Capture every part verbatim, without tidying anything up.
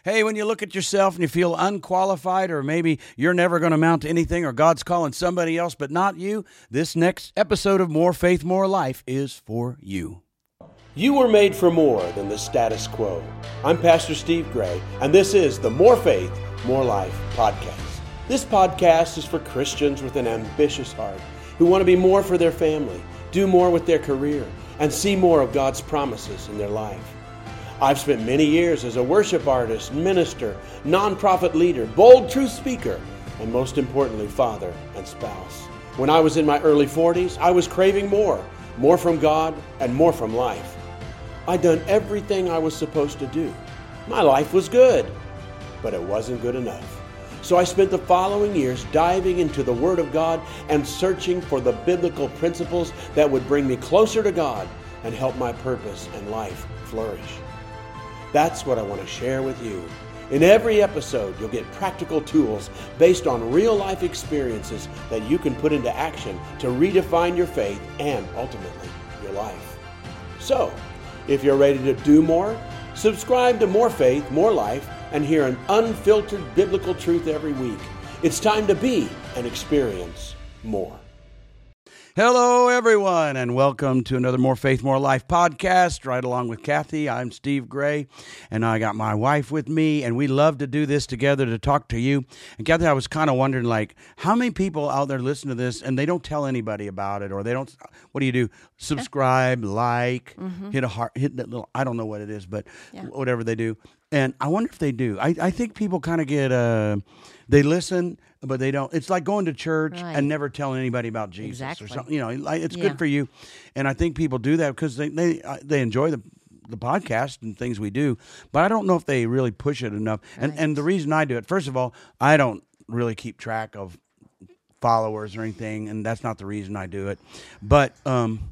Hey, when you look at yourself and you feel unqualified, or maybe you're never going to amount to anything, or God's calling somebody else but not you, this next episode of More Faith, More Life is for you. You were made for more than the status quo. I'm Pastor Steve Gray, and this is the More Faith, More Life podcast. This podcast is for Christians with an ambitious heart who want to be more for their family, do more with their career, and see more of God's promises in their life. I've spent many years as a worship artist, minister, nonprofit leader, bold truth speaker, and most importantly, father and spouse. When I was in my early forties, I was craving more, more from God and more from life. I'd done everything I was supposed to do. My life was good, but it wasn't good enough. So I spent the following years diving into the Word of God and searching for the biblical principles that would bring me closer to God and help my purpose and life flourish. That's what I want to share with you. In every episode, you'll get practical tools based on real-life experiences that you can put into action to redefine your faith and, ultimately, your life. So, if you're ready to do more, subscribe to More Faith, More Life, and hear an unfiltered biblical truth every week. It's time to be and experience more. Hello, everyone, and welcome to another More Faith, More Life podcast. Right along with Kathy, I'm Steve Gray, and I got my wife with me, and we love to do this together to talk to you. And Kathy, I was kind of wondering, like, how many people out there listen to this, and they don't tell anybody about it, or they don't, what do you do? Subscribe, like, mm-hmm. hit a heart, hit that little, I don't know what it is, but yeah. whatever they do. And I wonder if they do. I, I think people kind of get, uh, they listen, but they don't. It's like going to church right. and never telling anybody about Jesus exactly. or something. You know, like, it's yeah. good for you. And I think people do that because they they, they enjoy the the podcast and things we do. But I don't know if they really push it enough. Right. And and the reason I do it, first of all, I don't really keep track of followers or anything, and that's not the reason I do it. But um,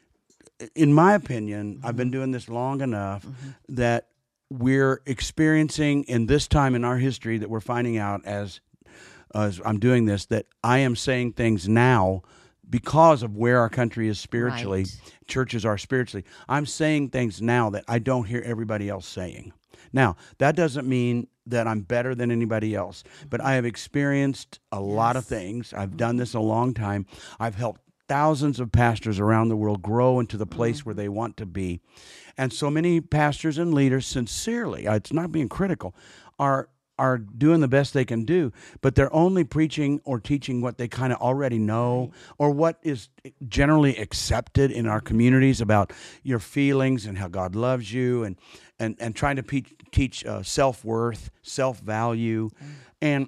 in my opinion, mm-hmm. I've been doing this long enough mm-hmm. that we're experiencing in this time in our history that we're finding out as, as I'm doing this, that I am saying things now because of where our country is spiritually, right. churches are spiritually. I'm saying things now that I don't hear everybody else saying. Now, that doesn't mean that I'm better than anybody else, but I have experienced a yes. lot of things. I've done this a long time. I've helped thousands of pastors around the world grow into the place mm-hmm. where they want to be. And so many pastors and leaders, sincerely, it's not being critical, are are doing the best they can do, but they're only preaching or teaching what they kind of already know or what is generally accepted in our communities about your feelings and how God loves you and and, and trying to pe- teach uh, self-worth, self-value. Mm-hmm. And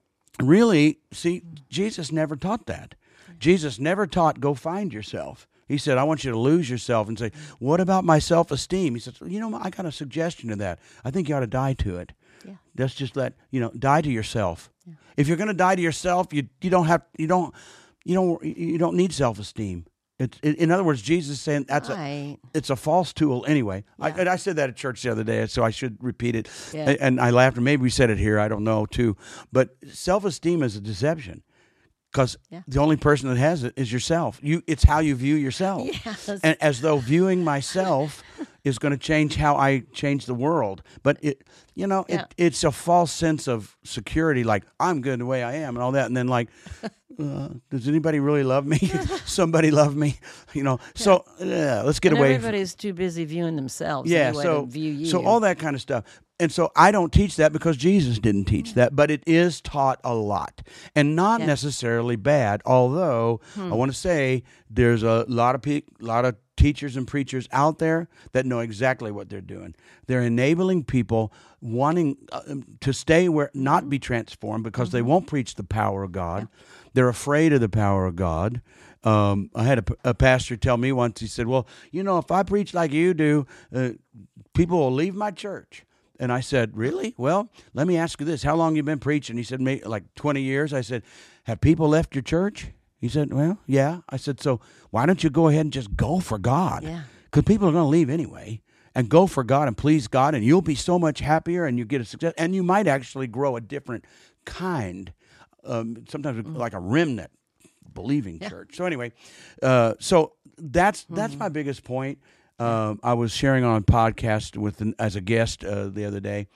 really, see, Jesus never taught that. Jesus never taught, go find yourself. He said, I want you to lose yourself and say, what about my self-esteem? He said, you know, I got a suggestion to that. I think you ought to die to it. Yeah. Let's just let, you know, die to yourself. Yeah. If you're going to die to yourself, you you don't have, you don't, you don't, you don't need self-esteem. It's, it, in other words, Jesus is saying that's right. a, it's a false tool anyway. Yeah. I, and I said that at church the other day, so I should repeat it. Yeah. And, and I laughed, and maybe we said it here, I don't know, too. But self-esteem is a deception. Because yeah. the only person that has it is yourself. You, it's how you view yourself. Yes. And as though viewing myself is going to change how I change the world. But, it, you know, yeah. it, it's a false sense of security, like, I'm good the way I am and all that. And then, like, uh, does anybody really love me? Somebody love me? You know, yeah. so yeah, let's get and away. Everybody's from, too busy viewing themselves. Yeah, anyway so, to view you. so all that kind of stuff. And so I don't teach that because Jesus didn't teach that, but it is taught a lot and not yeah. necessarily bad. Although hmm. I want to say there's a lot of pe- lot of teachers and preachers out there that know exactly what they're doing. They're enabling people wanting uh, to stay where, not be transformed because mm-hmm. they won't preach the power of God. Yeah. They're afraid of the power of God. Um, I had a, a pastor tell me once, he said, well, you know, if I preach like you do, uh, people will leave my church. And I said, really? Well, let me ask you this. How long you been preaching? He said, maybe like twenty years. I said, have people left your church? He said, well, yeah. I said, so why don't you go ahead and just go for God? Yeah. Because people are going to leave anyway. And go for God and please God, and you'll be so much happier, and you get a success. And you might actually grow a different kind, um, sometimes mm-hmm. like a remnant believing yeah. church. So anyway, uh, so that's that's mm-hmm. my biggest point. Um, I was sharing on a podcast with an, as a guest uh, the other day,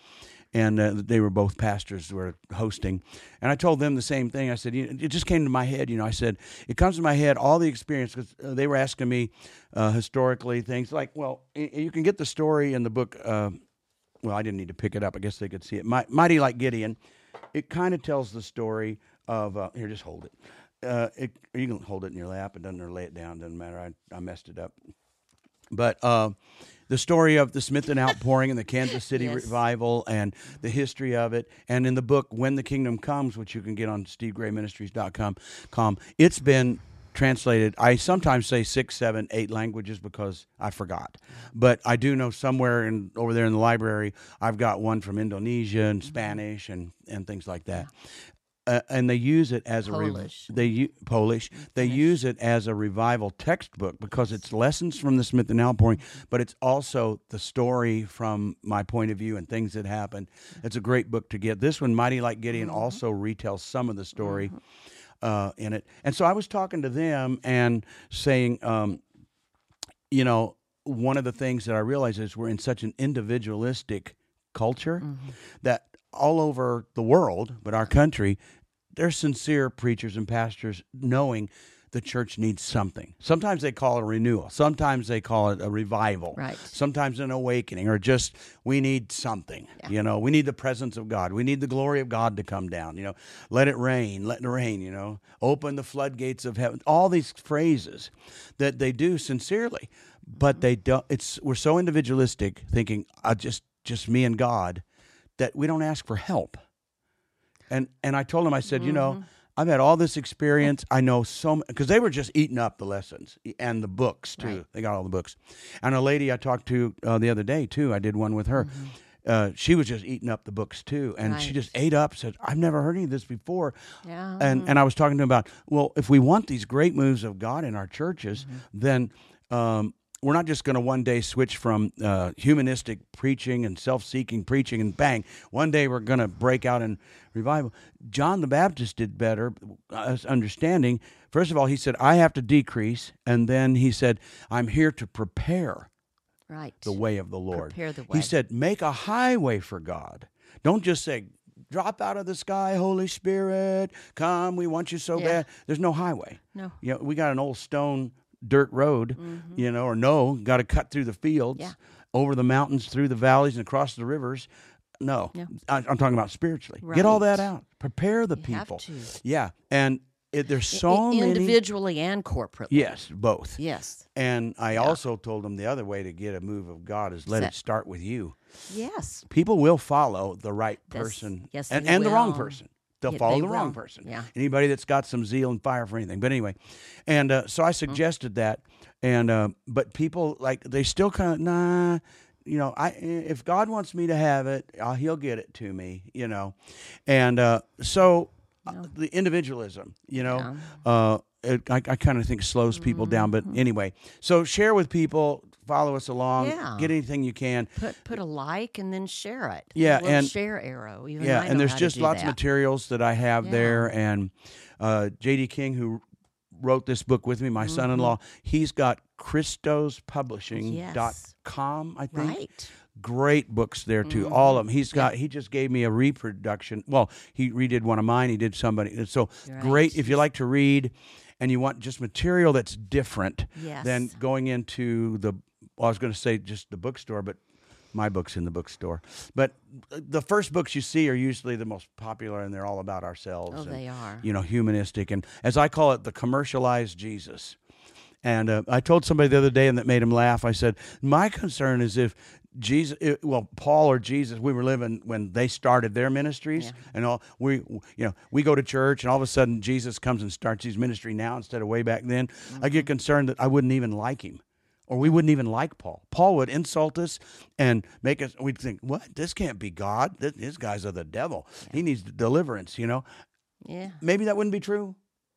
and uh, they were both pastors who were hosting. And I told them the same thing. I said, you know, it just came to my head. You know, I said, it comes to my head, all the experience, because uh, they were asking me uh, historically things like, well, y- you can get the story in the book. Uh, well, I didn't need to pick it up. I guess they could see it. Mi- Mighty Like Gideon. It kind of tells the story of, uh, here, just hold it. Uh, it. You can hold it in your lap. It doesn't, or lay it down. Doesn't matter. I, I messed it up. But uh, the story of the Smithton outpouring and the Kansas City Yes. revival and the history of it. And in the book, When the Kingdom Comes, which you can get on steve gray ministries dot com, it's been translated. I sometimes say six, seven, eight languages because I forgot. But I do know somewhere in over there in the library, I've got one from Indonesia and Spanish and, and things like that. Uh, and they use it as a re- Polish. they u- Polish. They use it as a revival textbook because it's lessons from the Smithton outpouring, but it's also the story from my point of view and things that happened. It's a great book to get. This one, Mighty Like Gideon, Mm-hmm. also retells some of the story uh, in it. And so I was talking to them and saying, um, you know, one of the things that I realize is we're in such an individualistic culture Mm-hmm. that all over the world, but our country, they're sincere preachers and pastors knowing the church needs something. Sometimes they call it a renewal. Sometimes they call it a revival. Right. Sometimes an awakening, or just we need something. Yeah. You know, we need the presence of God. We need the glory of God to come down. You know, let it rain, let it rain. You know, open the floodgates of heaven. All these phrases that they do sincerely, but they don't. It's we're so individualistic, thinking I just just me and God, that we don't ask for help. And and I told them, I said, you know, I've had all this experience. I know so much, because they were just eating up the lessons and the books, too. Right. They got all the books. And a lady I talked to uh, the other day, too, I did one with her. Uh, she was just eating up the books, too. And she Right. just ate up, said, I've never heard any of this before. Yeah. And and I was talking to them about, well, if we want these great moves of God in our churches, then um, we're not just going to one day switch from uh, humanistic preaching and self-seeking preaching and bang, one day we're going to break out in revival. John the Baptist did better, us understanding. First of all, he said, I have to decrease. And then he said, I'm here to prepare Right. the way of the Lord. Prepare the He way. said, make a highway for God. Don't just say, drop out of the sky, Holy Spirit, come, we want you so Yeah. bad. There's no highway. No. You know, we got an old stone dirt road, you know, or no, got to cut through the fields, Yeah. over the mountains, through the valleys, and across the rivers. No, No. I, I'm talking about spiritually. Get all that Right. out. Prepare the You have people. to. Yeah, and it, there's I- so many. individually and corporately. Yes, both. Yes. And I also told them the other way to get a move of God is let that- it start with you. Yes. People will follow the right That's- person yes, and, they and the wrong will. person. They'll Yeah, follow they the wrong will. person. Yeah. Anybody that's got some zeal and fire for anything. But anyway, and uh, so I suggested that, and uh, but people like they still kind of nah. You know, I if God wants me to have it, uh, He'll get it to me. You know, and uh, so uh, the individualism. You know, uh, it, I, I kind of think slows people down. But anyway, so share with people. Follow us along. Yeah. Get anything you can. Put put a like and then share it. Yeah, A little and- share arrow. Even Yeah, I and know there's how to just do lots that. of materials that I have Yeah. there. And uh, J D King, who wrote this book with me, my son-in-law, he's got Christos Publishing dot com, I think. Right. Great books there too, all of them. He's got. He just gave me a reproduction. Well, he redid one of mine. He did somebody. So Right. great if you like to read, and you want just material that's different Yes. than going into the. Well, I was going to say just the bookstore, but my book's in the bookstore. But the first books you see are usually the most popular, and they're all about ourselves. Oh, and, they are. You know, humanistic, and as I call it, the commercialized Jesus. And uh, I told somebody the other day, and that made him laugh. I said, my concern is if Jesus, it, well, Paul or Jesus, we were living when they started their ministries, Yeah. and all we, you know, we go to church, and all of a sudden Jesus comes and starts his ministry now instead of way back then. Mm-hmm. I get concerned that I wouldn't even like him, or we wouldn't even like Paul. Paul would insult us and make us. We'd think, what? This can't be God. This, this guy's of the devil. He needs deliverance. You know, Yeah. maybe that wouldn't be true.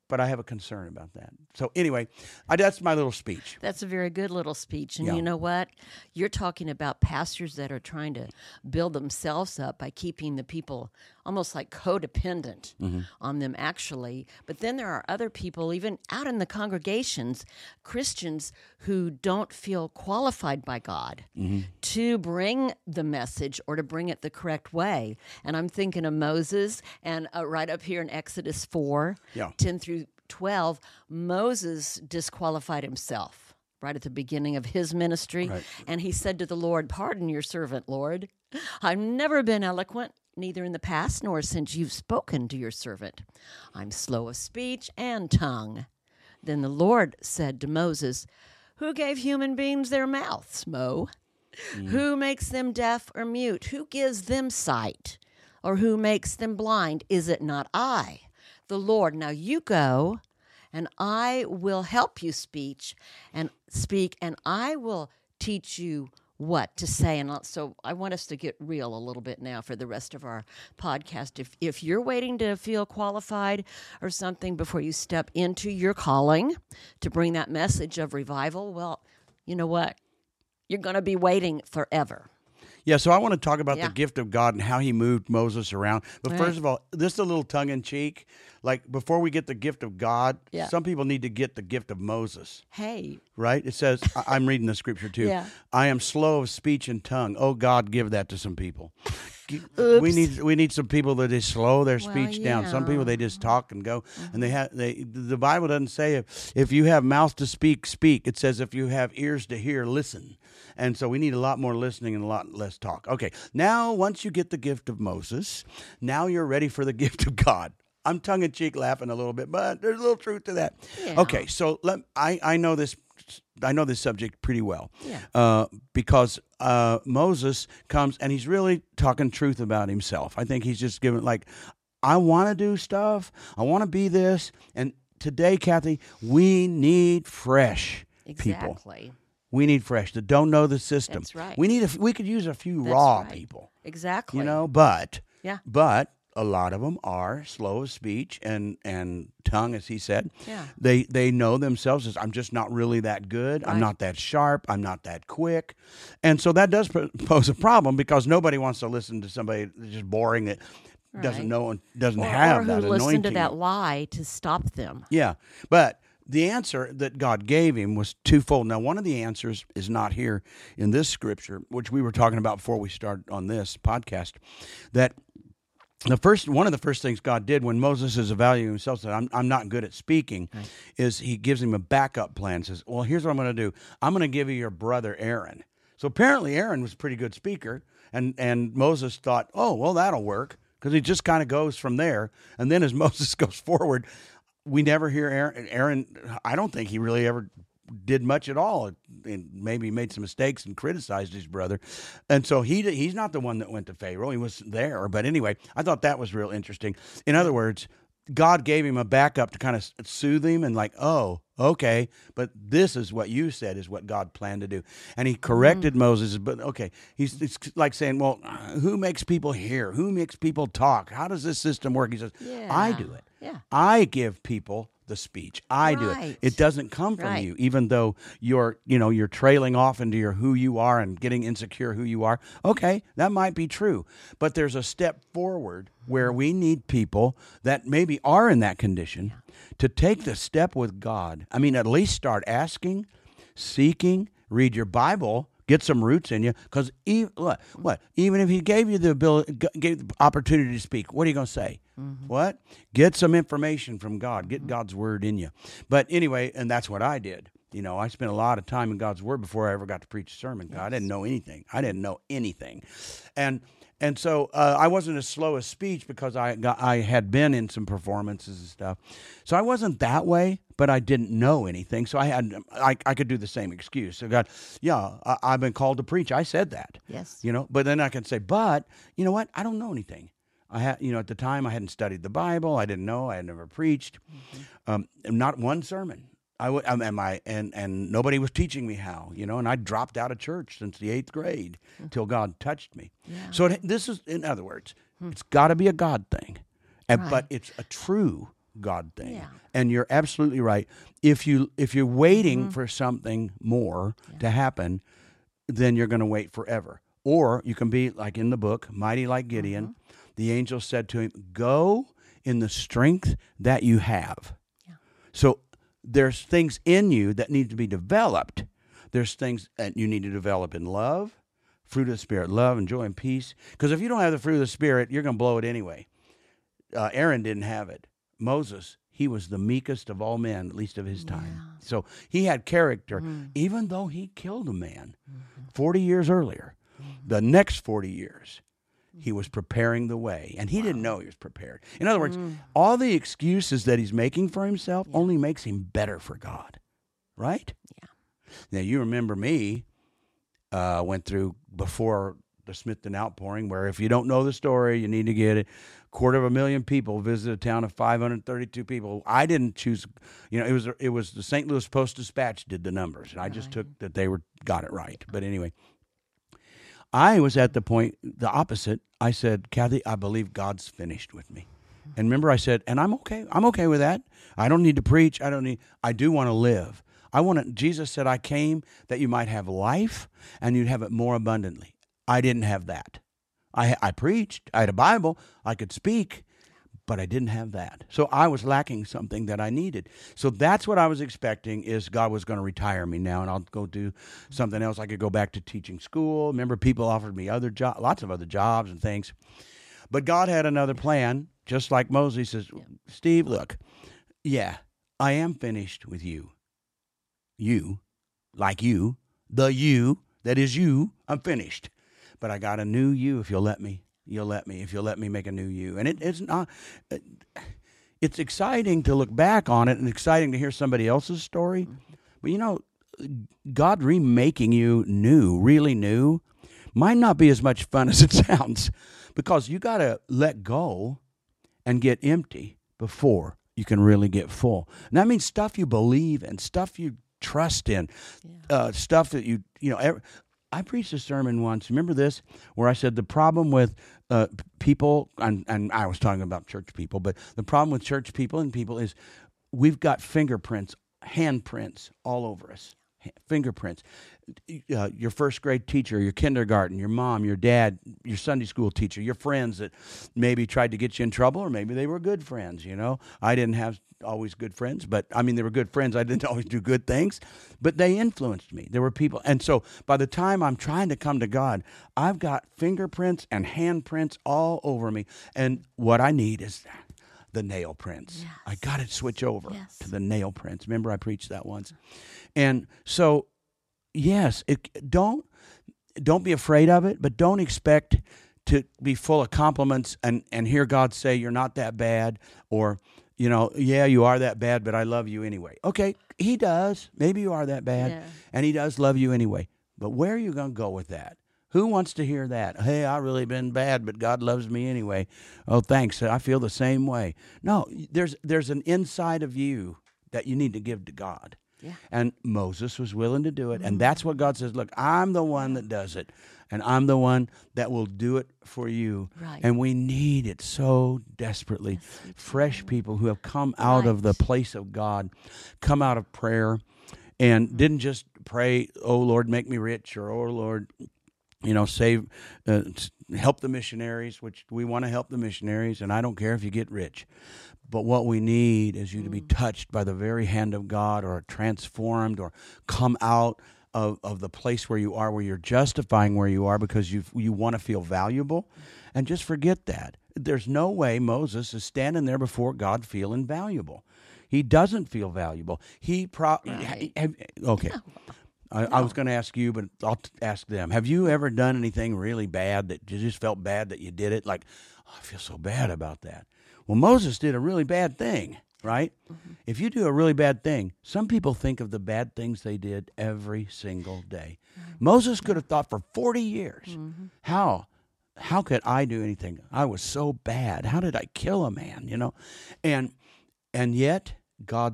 but I have a concern about that. So anyway, I, that's my little speech. That's a very good little speech. And Yeah. you know what? You're talking about pastors that are trying to build themselves up by keeping the people almost like codependent Mm-hmm. on them, actually. But then there are other people, even out in the congregations, Christians who don't feel qualified by God Mm-hmm. to bring the message or to bring it the correct way. And I'm thinking of Moses, and uh, right up here in Exodus four, Yeah. ten through twelve, Moses disqualified himself right at the beginning of his ministry. Right. And he said to the Lord, "Pardon your servant, Lord. I've never been eloquent, neither in the past nor since you've spoken to your servant. I'm slow of speech and tongue." Then the Lord said to Moses, "Who gave human beings their mouths, Mo? Who makes them deaf or mute? Who gives them sight? Or who makes them blind? Is it not I, the Lord? Now you go, and I will help you speech and speak, and I will teach you what to say." And so I want us to get real a little bit now for the rest of our podcast. If if you're waiting to feel qualified or something before you step into your calling to bring that message of revival, well, you know what? You're going to be waiting forever. Yeah, so I want to talk about Yeah. the gift of God and how he moved Moses around. But Right. first of all, this is a little tongue-in-cheek. Like, before we get the gift of God, Yeah. some people need to get the gift of Moses, Hey, right? It says, I- I'm reading the scripture too. Yeah. I am slow of speech and tongue. Oh, God, give that to some people. G- Oops. We need we need some people that just slow their Well, speech down. Some people, yeah. they just talk and go. And they have they. The Bible doesn't say if, if you have mouth to speak, speak. It says if you have ears to hear, listen. And so we need a lot more listening and a lot less talk. Okay, now once you get the gift of Moses, now you're ready for the gift of God. I'm tongue-in-cheek laughing a little bit, but there's a little truth to that. Yeah. Okay, so let I, I know this I know this subject pretty well. Yeah. Uh, because uh, Moses comes and he's really talking truth about himself. I think he's just giving like, I want to do stuff. I want to be this. And today, Kathy, we need fresh people. exactly. We need fresh that don't know the system. That's right. We need a, we could use a few That's raw right. people, Exactly. you know. But Yeah. but a lot of them are slow of speech and and tongue, as he said. Yeah. They they know themselves as I'm just not really that good. I'm Right. not that sharp. I'm not that quick, and so that does po- pose a problem because nobody wants to listen to somebody that's just boring that doesn't Right. know and doesn't Or, have or that who listened to anointing. that lie to stop them. Yeah, but the answer that God gave him was twofold. Now, one of the answers is not here in this scripture, which we were talking about before we started on this podcast. That the first one of the first things God did when Moses is evaluating himself, said, "I'm I'm not good at speaking," Right. is He gives him a backup plan. Says, "Well, here's what I'm going to do. I'm going to give you your brother Aaron." So apparently, Aaron was a pretty good speaker, and and Moses thought, "Oh, well, that'll work," because he just kind of goes from there. And then as Moses goes forward, we never hear Aaron. Aaron, I don't think he really ever did much at all, and maybe made some mistakes and criticized his brother. And so he he's not the one that went to Pharaoh. He was there. But anyway, I thought that was real interesting. In other words, God gave him a backup to kind of soothe him and like, oh, okay, but this is what you said is what God planned to do. And he corrected Moses, but okay, he's it's like saying, well, who makes people hear? Who makes people talk? How does this system work? He says, I Yeah. do it. Yeah. I give people the speech. I do it. Right. It doesn't come from Right. you, even though you're, you know, you're trailing off into your who you are and getting insecure who you are. Okay, that might be true. But there's a step forward where we need people that maybe are in that condition to take the step with God. I mean, at least start asking, seeking, read your Bible, get some roots in you. Because even, what, what? Even if he gave you the ability, gave the opportunity to speak, what are you going to say? Mm-hmm. What? Get some information from God. Get mm-hmm. God's word in you. But anyway, and that's what I did. You know, I spent a lot of time in God's word before I ever got to preach a sermon. Yes. I didn't know anything. I didn't know anything. And and so uh, I wasn't as slow as speech because I got, I had been in some performances and stuff. So I wasn't that way, but I didn't know anything. So I had I, I could do the same excuse. So God, yeah, I, I've been called to preach. I said that. Yes. You know, but then I can say, but you know what? I don't know anything. I had, you know, at the time I hadn't studied the Bible. I didn't know. I had never preached. Mm-hmm. Um, not one sermon. I would, um, and my, and and nobody was teaching me how, you know. And I dropped out of church since the eighth grade until God touched me. Yeah. So it, this is, in other words, hmm. it's got to be a God thing, and, Right. but it's a true God thing. Yeah. And you're absolutely right. If you if you're waiting mm-hmm. for something more yeah. to happen, then you're going to wait forever. Or you can be like in the book, mighty like Gideon. Mm-hmm. The angel said to him, "Go in the strength that you have." Yeah. So there's things in you that need to be developed. There's things that you need to develop in love, fruit of the Spirit, love and joy and peace. Because if you don't have the fruit of the Spirit, you're going to blow it anyway. Uh, Aaron didn't have it. Moses, he was the meekest of all men, at least of his time. Yeah. So he had character, mm. even though he killed a man mm-hmm. forty years earlier. Mm-hmm. The next forty years, he was preparing the way, and he wow. didn't know he was prepared. In other words, mm. all the excuses that he's making for himself yeah. only makes him better for God, right? Yeah. Now, you remember me uh, went through before the Smithton outpouring, where if you don't know the story, you need to get it. Quarter of a million people visited a town of five hundred thirty-two people. I didn't choose, you know, it was it was the Saint Louis Post-Dispatch did the numbers, and I just right. took that they were got it right. But anyway, I was at the point, the opposite. I said, "Kathy, I believe God's finished with me." And remember, I said, and I'm okay. I'm okay with that. I don't need to preach. I don't need, I do want to live. I want to, Jesus said, "I came that you might have life and you'd have it more abundantly." I didn't have that. I I preached. I had a Bible. I could speak, but I didn't have that. So I was lacking something that I needed. So that's what I was expecting, is God was going to retire me now, and I'll go do something else. I could go back to teaching school. Remember, people offered me other jo- lots of other jobs and things. But God had another plan, just like Moses. He says, "Steve, look, yeah, I am finished with you. You, like you, the you that is you, I'm finished. But I got a new you if you'll let me. You'll let me, if you'll let me make a new you." And it, it's not, it, it's exciting to look back on it and exciting to hear somebody else's story. But, you know, God remaking you new, really new, might not be as much fun as it sounds, because you got to let go and get empty before you can really get full. And that means stuff you believe in, stuff you trust in, yeah. uh, stuff that you, you know, every, I preached a sermon once, remember this, where I said the problem with uh, people, and, and I was talking about church people, but the problem with church people and people is we've got fingerprints, handprints all over us, fingerprints. Uh, your first grade teacher, your kindergarten, your mom, your dad, your Sunday school teacher, your friends that maybe tried to get you in trouble, or maybe they were good friends, you know. I didn't have always good friends, but I mean, they were good friends. I didn't always do good things, but they influenced me. There were people. And so by the time I'm trying to come to God, I've got fingerprints and handprints all over me. And what I need is the nail prints. Yes. I got to switch over yes. to the nail prints. Remember, I preached that once. And so, yes, it, don't, don't be afraid of it, but don't expect to be full of compliments and, and hear God say, "You're not that bad," or, you know, "Yeah, you are that bad, but I love you anyway." Okay, he does. Maybe you are that bad, yeah. and he does love you anyway. But where are you going to go with that? Who wants to hear that? "Hey, I really been bad, but God loves me anyway." Oh, thanks. I feel the same way. No, there's there's an inside of you that you need to give to God. Yeah. And Moses was willing to do it. Mm-hmm. And that's what God says, "Look, I'm the one that does it. And I'm the one that will do it for you." Right. And we need it so desperately. Yes, fresh people who have come out right. of the place of God, come out of prayer, and mm-hmm. didn't just pray, "Oh, Lord, make me rich," or, "Oh, Lord, you know, save, uh, help the missionaries," which we want to help the missionaries, and I don't care if you get rich. But what we need is you mm. to be touched by the very hand of God, or transformed, or come out of, of the place where you are, where you're justifying where you are because you you want to feel valuable. And just forget that. There's no way Moses is standing there before God feeling valuable. He doesn't feel valuable. He pro- right. have, okay. No. I, no. I was going to ask you, but I'll t- ask them. Have you ever done anything really bad that you just felt bad that you did it? Like, "Oh, I feel so bad about that." Well, Moses did a really bad thing, right? Mm-hmm. If you do a really bad thing, some people think of the bad things they did every single day. Mm-hmm. Moses could have thought for forty years, mm-hmm. how, how could I do anything? I was so bad. How did I kill a man, you know? And and yet, God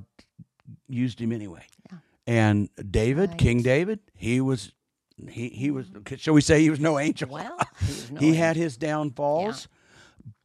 used him anyway. Yeah. And David, right. King David, he was, he he was. Shall we say he was no angel? Well, he, was no he angel. had his downfalls. Yeah.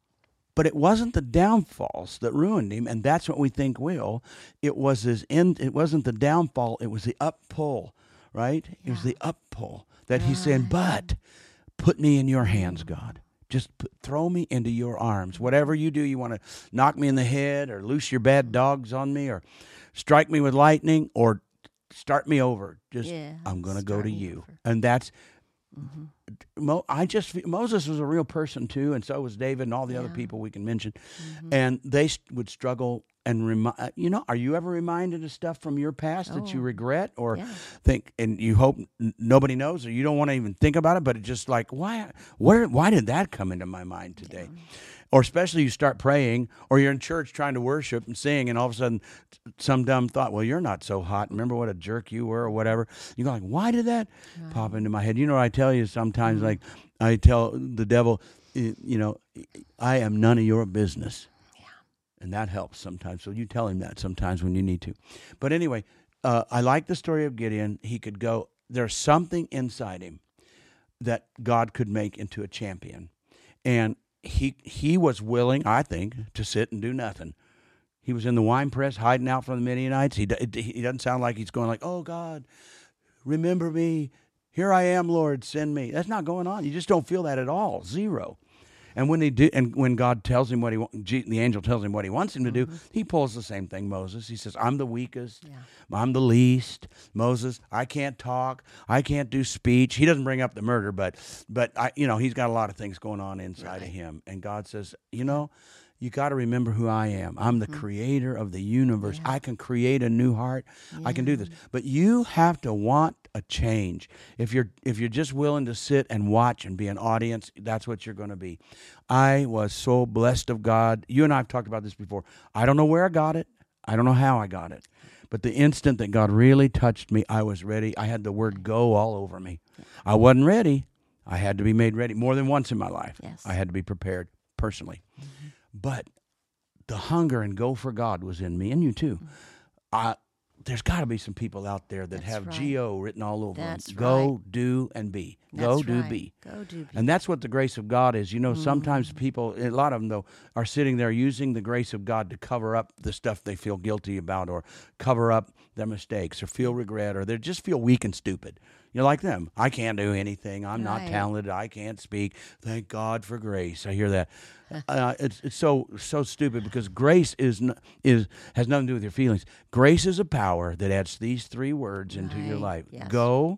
But it wasn't the downfalls that ruined him, and that's what we think will. It was his end. It wasn't the downfall. It was the up pull, right? It was the up pull that he's saying, but put me in your hands, God. Just put, throw me into your arms. Whatever you do, you want to knock me in the head or loose your bad dogs on me or strike me with lightning or start me over. Just, Yeah, I'm going to go start to me you. over. And that's, Mm-hmm. Mo, I just feel- Moses was a real person too, and so was David and all the other Yeah. people we can mention. Mm-hmm. And they st- would struggle and remind. You know, are you ever reminded of stuff from your past that you Oh, regret or yeah. think, and you hope n- nobody knows, or you don't want to even think about it? But it's just like, why? Where? Why did that come into my mind today? Or especially you start praying, or you're in church trying to worship and sing, and all of a sudden some dumb thought, well, you're not so hot. Remember what a jerk you were or whatever. You go like, why did that pop into my head? You know what I tell you sometimes, Mm-hmm. like I tell the devil, y- you know, I am none of your business. Yeah. And that helps sometimes. So you tell him that sometimes when you need to. But anyway, uh, I like the story of Gideon. He could go, there's something inside him that God could make into a champion. And he he was willing, I think, to sit and do nothing. He was in the wine press hiding out from the Midianites. He, he doesn't sound like he's going like, oh, God, remember me. Here I am, Lord, send me. That's not going on. You just don't feel that at all. Zero. And when he do, and when God tells him what he wa- G- the angel tells him what he wants him to do, he pulls the same thing. Moses, he says, "I'm the weakest, Yeah. I'm the least." Moses, I can't talk, I can't do speech. He doesn't bring up the murder, but but I, you know, he's got a lot of things going on inside of Right. him. And God says, you know, you got to remember who I am. I'm the creator of the universe. Yeah. I can create a new heart. I can do this. But you have to want a change. If you're if you're just willing to sit and watch and be an audience, that's what you're going to be. I was so blessed of God. You and I have talked about this before. I don't know where I got it. I don't know how I got it. But the instant that God really touched me, I was ready. I had the word go all over me. I wasn't ready. I had to be made ready more than once in my life. Yes. I had to be prepared personally. But the hunger and go for God was in me, and you too. I, there's got to be some people out there that That's have right. G O written all over That's them. Go, right. do, and be. Go, That's do, right. be. Go do be. And that's what the grace of God is. You know, Mm-hmm. sometimes people, a lot of them, though, are sitting there using the grace of God to cover up the stuff they feel guilty about or cover up their mistakes or feel regret or they just feel weak and stupid. You're like them. I can't do anything. I'm not Right. talented. I can't speak. Thank God for grace. I hear that. Uh, it's it's so so stupid because grace is n- is has nothing to do with your feelings. Grace is a power that adds these three words into your Right. life: Yes. go,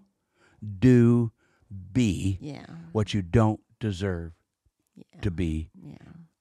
do, be Yeah. what you don't deserve Yeah. to be, Yeah.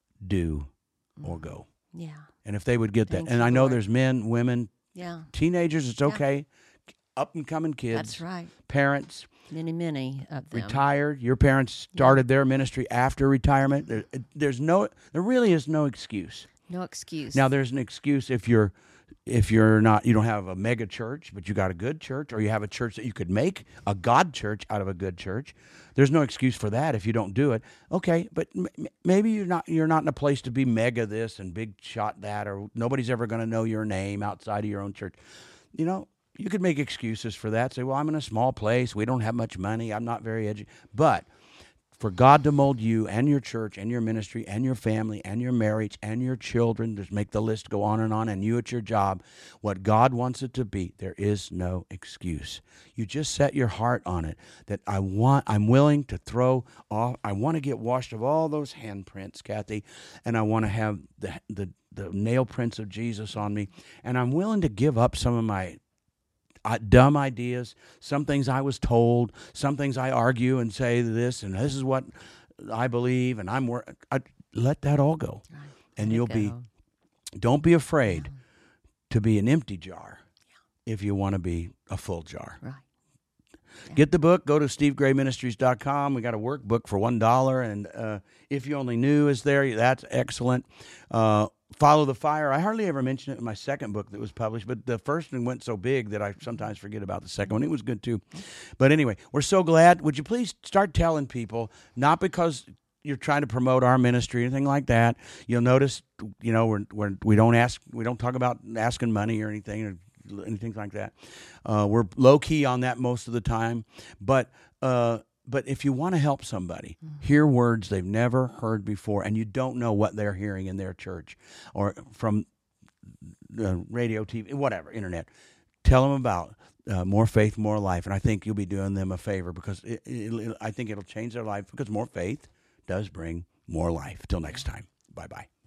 do, or go. Yeah. And if they would get that, Thank and you, I know Lord. there's men, women, Yeah. teenagers, it's Yeah. okay, up and coming kids, That's right. parents, Many, many of them. retired. Your parents started their ministry after retirement. There, there's no, there really is no excuse. No excuse. Now there's an excuse if you're if you're not you don't have a mega church, but you got a good church, or you have a church that you could make a God church out of a good church. There's no excuse for that if you don't do it. Okay, but m- m- maybe you're not you're not in a place to be mega this and big shot that, or nobody's ever going to know your name outside of your own church. You know, you could make excuses for that. Say, well, I'm in a small place. We don't have much money. I'm not very educated. But for God to mold you and your church and your ministry and your family and your marriage and your children, just make the list go on and on, and you at your job, what God wants it to be, there is no excuse. You just set your heart on it that I want, I'm willing to throw off, I want to get washed of all those handprints, Kathy, and I want to have the, the, the nail prints of Jesus on me, and I'm willing to give up some of my Uh, dumb ideas, some things I was told, some things I argue and say this, and this is what I believe, and I'm wor- I, let that all go, Right. and Let it you'll be. go. Don't be afraid to be an empty jar if you want to be a full jar. Right. Get the book. Go to steve gray ministries dot com. We got a workbook for one dollar, and uh, If You Only Knew is there. That's excellent. Uh, Follow the Fire. I hardly ever mention it in my second book that was published, but the first one went so big that I sometimes forget about the second one. It was good too. But anyway, we're so glad. Would you please start telling people, not because you're trying to promote our ministry or anything like that. You'll notice, you know, we're, we're, we don't ask, we don't talk about asking money or anything or anything like that. Uh, we're low key on that most of the time, but uh, but if you want to help somebody hear words they've never heard before, and you don't know what they're hearing in their church or from the radio, T V, whatever, internet, tell them about uh, More Faith, More Life, and I think you'll be doing them a favor, because it, it, it, I think it'll change their life, because more faith does bring more life. Till next time, bye-bye.